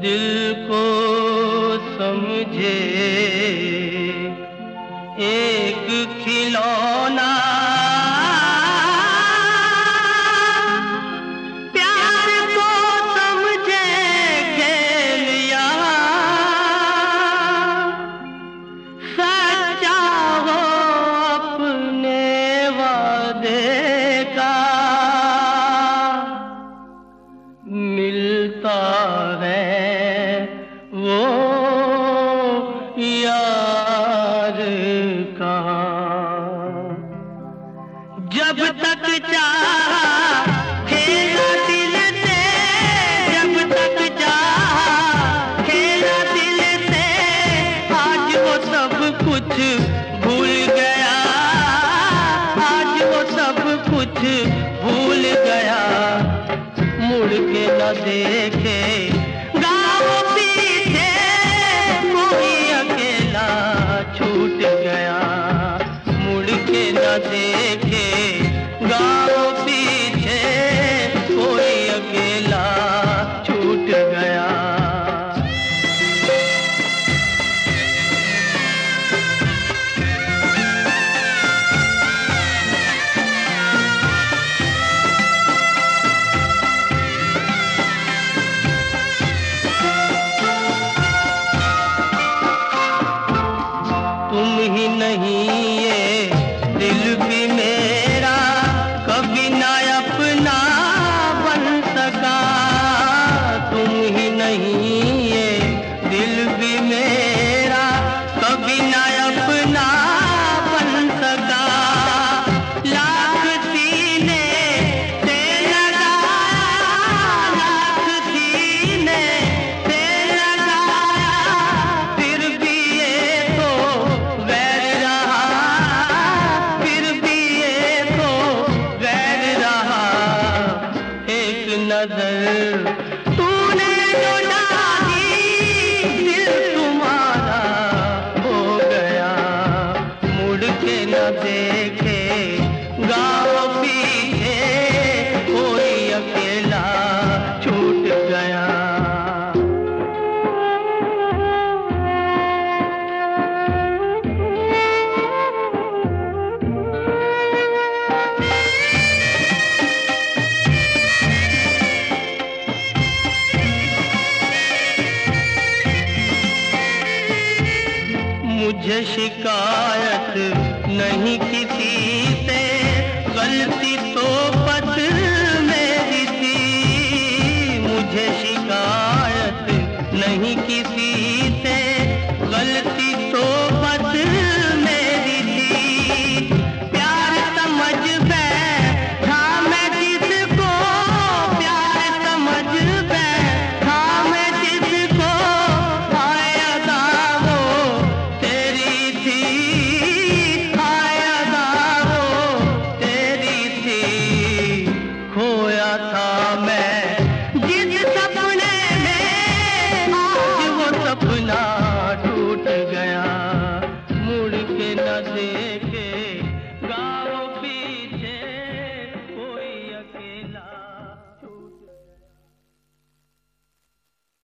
दिल को समझे एक खिलौना, प्यार को समझे खेलिया, सच्चा हो अपने वादे का, मिलता है वो यार का। जब तक चाहा खेला दिल से, जब तक चाहा खेला दिल से, आज वो सब कुछ भूल गया, आज वो सब कुछ भूल गया। मुड़ के न देखे गाँव पीछे, कोई अकेला छूट गया। मुड़ के न देखे गाँव पीछे, कोई अकेला छूट गया। तुम ही नहीं ये दिल भी मेरा कभी ना अपना बन सका, तुम ही नहीं ये दिल भी मेरा कभी ना अपना बन सका। लाख सीने से लगाया, लाख सीने से लगाया, फिर भी ये तो वैर रहा, फिर भी ये तो वैर रहा। एक नजर तूने जो डाली, दिल तुम्हारा हो गया। मुड़ के न देखे गाँव पीछे, कोई अकेला छूट गया। मुझे शिकायत नहीं किसी से, गलती तो बस मेरी थी। मुझे शिकायत नहीं किसी